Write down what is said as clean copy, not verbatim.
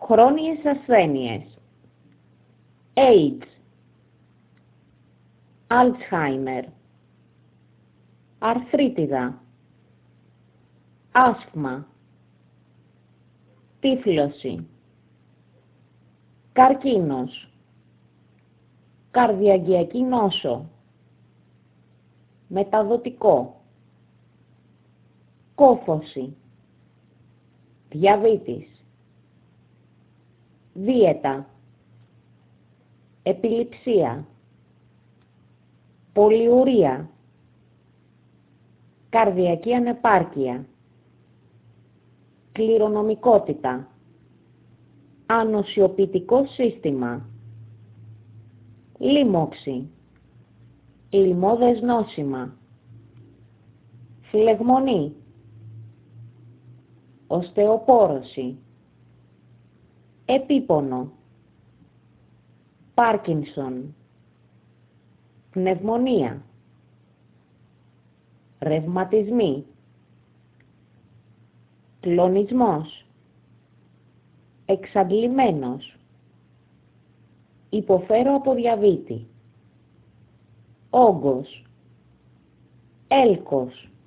Χρόνιες ασθένειες. AIDS, Alzheimer, αρθρίτιδα, άσθμα, τύφλωση, καρκίνος, καρδιαγγειακή νόσο, μεταδοτικό, κόφωση, διαβήτης, δίαιτα, επιληψία, πολυουρία, καρδιακή ανεπάρκεια, κληρονομικότητα, ανοσιοποιητικό σύστημα, λίμωξη, λιμώδες νόσημα, φλεγμονή, οστεοπόρωση, επίπονο, Πάρκινσον, πνευμονία, ρευματισμοί, κλονισμός, εξαντλημένος, υποφέρω από διαβήτη, όγκος, έλκος,